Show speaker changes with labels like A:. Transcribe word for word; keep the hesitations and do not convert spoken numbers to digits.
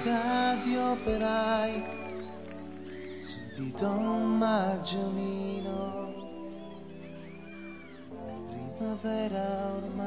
A: città di operai, sentito un maggiolino, è primavera ormai.